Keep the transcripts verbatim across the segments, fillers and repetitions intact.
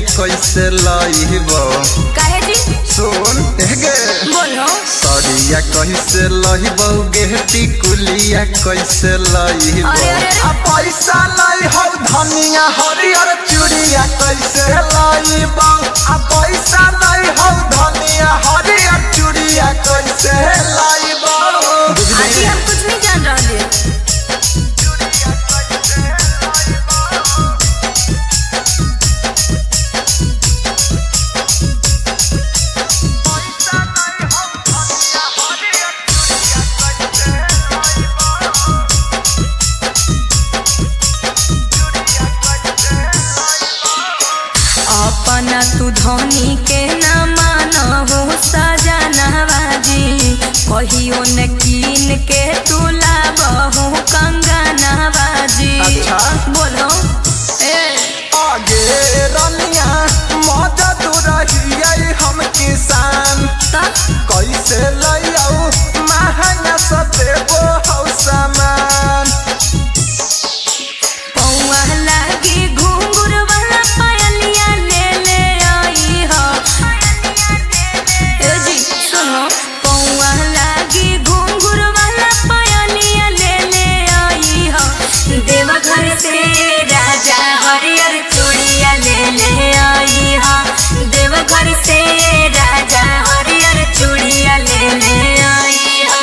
कैसे लइबो काहे जी सुन गे बोलो सरिया कैसे लइबो गेहटी कुलिया कैसे लइबो अरे अरे आ पैसा लाई हो धनिया हरियर चूड़िया कैसे लइबो आ पैसा लाई हो धनिया हरियर चूड़िया कैसे लइबो अभी हम कुछ नहीं जान रहे। अपना तू धनी के न मानहु सजनवा जी कहियो न कीन के तू लाबहु कंगनवा जी अच्छा बोलो ए आगे रनिया मजा तू रहिए हम किसान कैसे लइयो महंगा सब देबो हौ सामान पौआ लागी घुंघरू वाला पायलिया ले ले आई हो ए जी सुनो पौआ लागी घुंघरू वाला पायलिया ले ले आई हो देवघर से राजा हरियर चूड़िया ले ले आई हो देवघर से राजा हरियर चूड़िया ले ले आई हो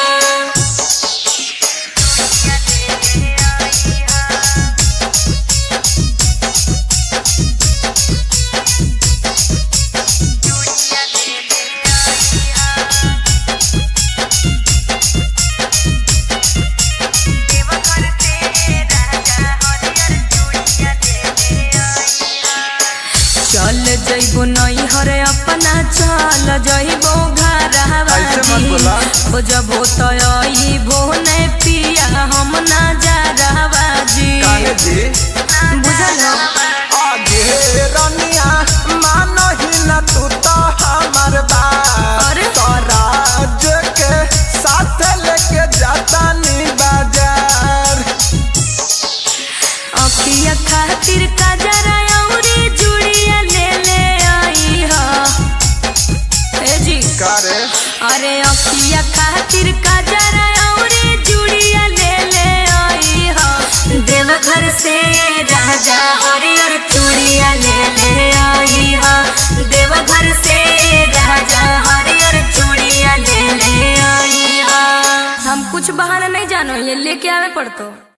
चल जइबो नहीं हरे अपना चल जइबो घरवा जी हो जबो तो आइबो नहीं पिया हम ना जा रहवा जी काहे जी बुझल आगे रनिया मानो ही न तू तो हमर बात अरे तोरा जे के साथ लेके जाता नी बाजार अखिया खातिर काजरा औरी जुड़िया ले ले आई हो ए जी करे अरे अखिया खातिर काजरा औरी जुड़िया ले ले आई हो देवघर से राजा हरियर चूड़िया ले ले आई हो देवघर से राजा हरियर चूड़िया ले ले आई हो हम कुछ बहाना नहीं जानो ये लेके आवे पड़तो।